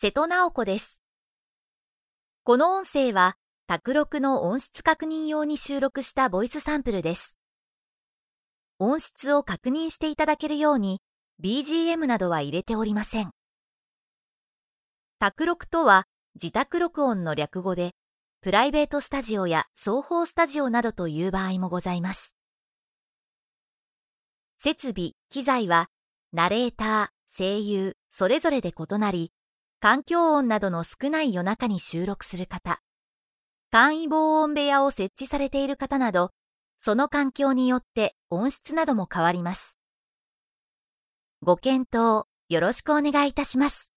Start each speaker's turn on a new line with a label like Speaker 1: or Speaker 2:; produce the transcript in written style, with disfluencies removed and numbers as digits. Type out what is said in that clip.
Speaker 1: 瀬戸直子です。この音声は、卓録の音質確認用に収録したボイスサンプルです。音質を確認していただけるように、BGM などは入れておりません。卓録とは、自宅録音の略語で、プライベートスタジオや双方スタジオなどという場合もございます。設備、機材は、ナレーター、声優、それぞれで異なり、環境音などの少ない夜中に収録する方、簡易防音部屋を設置されている方など、その環境によって音質なども変わります。ご検討よろしくお願いいたします。